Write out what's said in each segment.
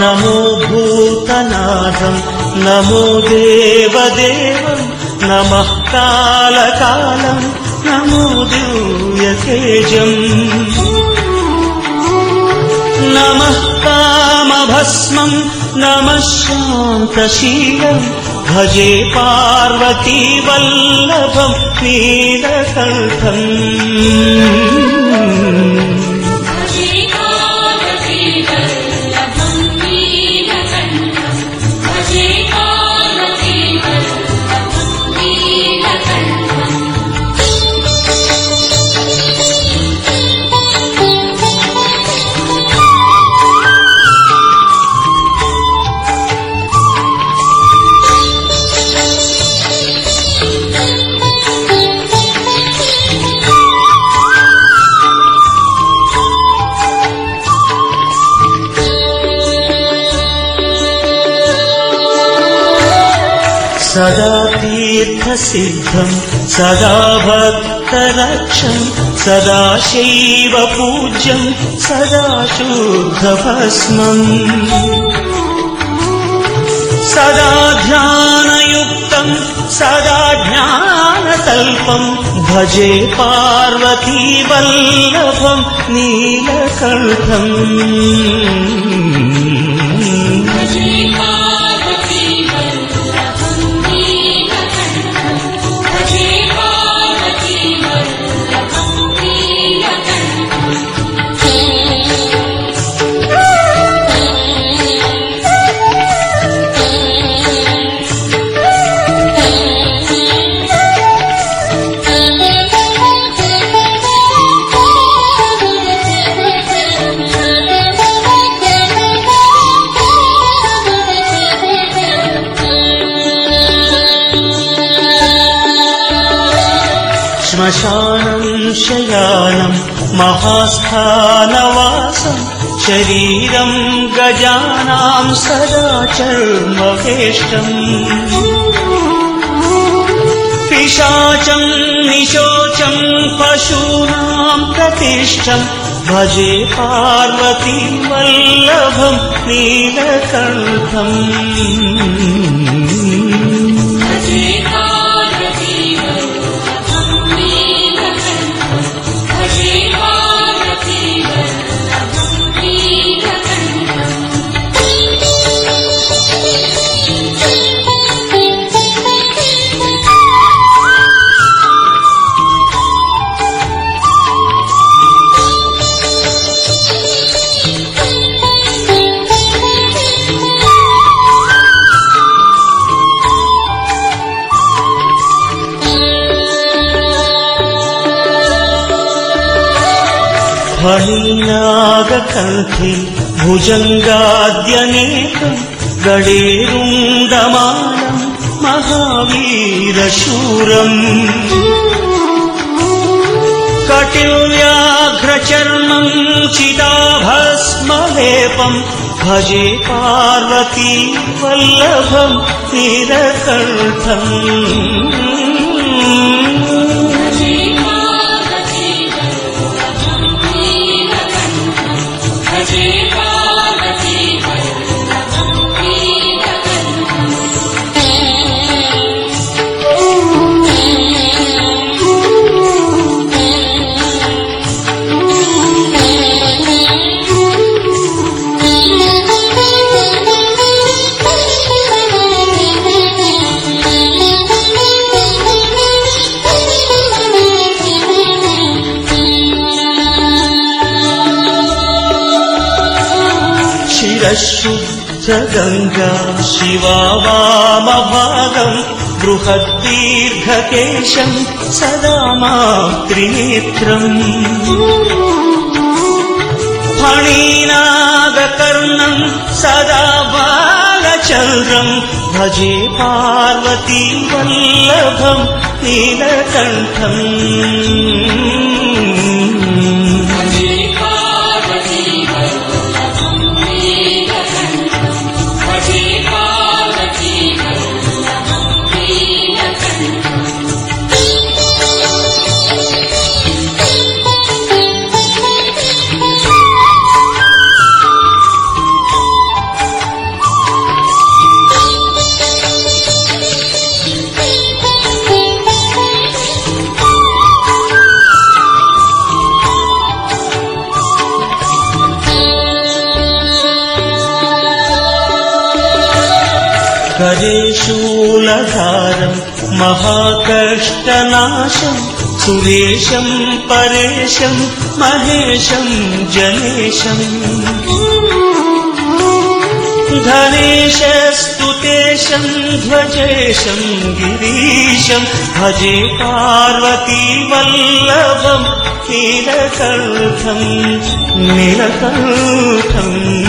నమో భూతనాథం నమో దేవదేవం నమః కాలకాలం నమో దివ్యతేజం నమః కామభస్మం నమః శాంతశీలం భజే పార్వతీ వల్లభం నీలకంఠం సదా తీర్థసిద్ధం సదా భక్తరక్షం సదా శైవ పూజ్యం సదా శుద్ధభస్మం సదా ధ్యానయుక్తం సదా జ్ఞానతల్పం భజే పార్వతీ వల్లభం నీలకంఠం శ్మశానం శయానం మహాస్థానవాసం శరీరం గజానాం సదా చర్మవేష్టం పిశాచం నిశోచం పశూనాం ప్రతిష్టం భజే పార్వతీ వల్లభం నీలకంఠం ఫణీనాగకంఠి భుజంగాద్యనేకం గడేరుండమానం మహావీరశూరం కటివ్యాఘ్రచర్మం చిదాభస్మలేపం భజే పార్వతీ వల్లభం నీలకంఠం శుద్ధగంగా శివా వామభాగం బృహద్దీర్ఘకేశం సదా మాతృనేత్రం ఫణీనాగకర్ణం సదా బాలచంద్రం భజే పార్వతీ వల్లభం నీలకంఠం करे शूलधारं महाकष्टनाशं सुरेशं परेशं महेशं जनेशम् धनेशस्तुतेशं ध्वजेशं गिरीशं भजे पार्वती वल्लभं नीलकण्ठं नीलकण्ठं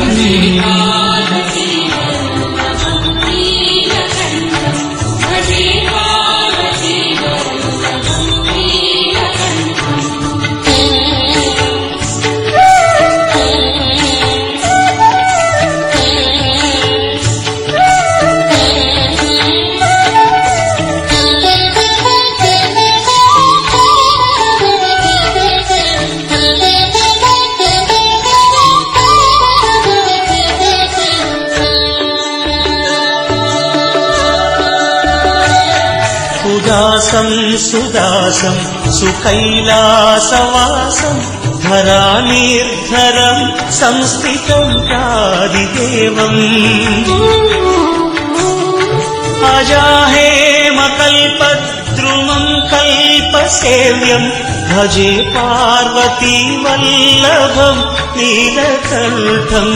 उदासं सुदासं सुकैलासवासं धरानिर्धरं संस्थितं चादिदेवम् अजाहेमकल्पद्रुमं कल्पसेव्यं भजे पार्वती वल्लभं नीलकण्ठम्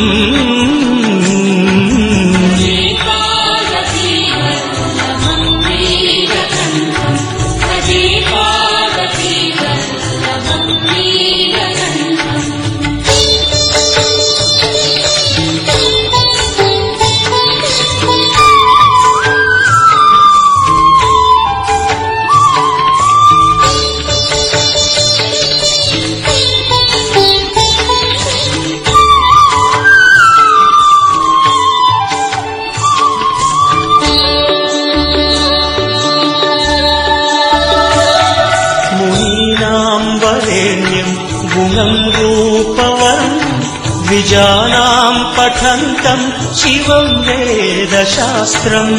गुणं रूपवर्णं द्विजानां पठन्तं शिवं वेदशास्त्रम्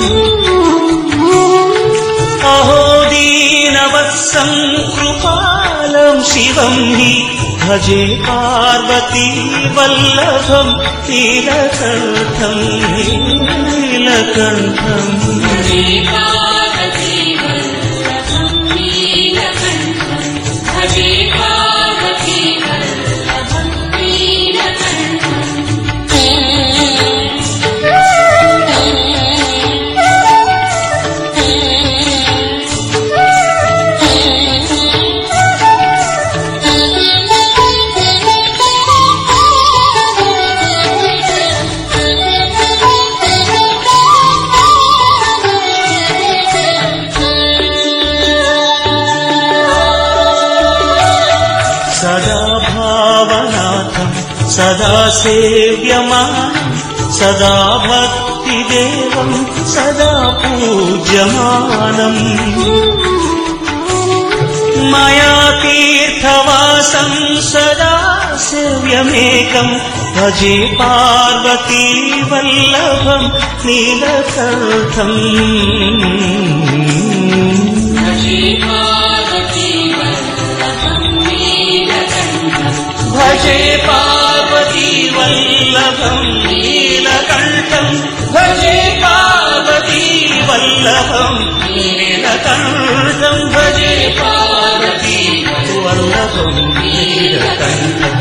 अहो दीनवत्सं कृपालं शिवं हि भजे पार्वती वल्लभं नीलकण्ठं नीलकण्ठं सदा भावनाथं सदा सेव्यमानं सदा भक्तिदेवं सदा पूज्यमानम् मया तीर्थवासं सदा सेव्यमेकं भजे पार्वती वल्लभं नीलकण्ठम् भजे पार्वती वल्लभं नीलकण्ठं भजे पार्वती वल्लभं नीलकण्ठं भजे पार्वती वल्लभं नीलकण्ठम्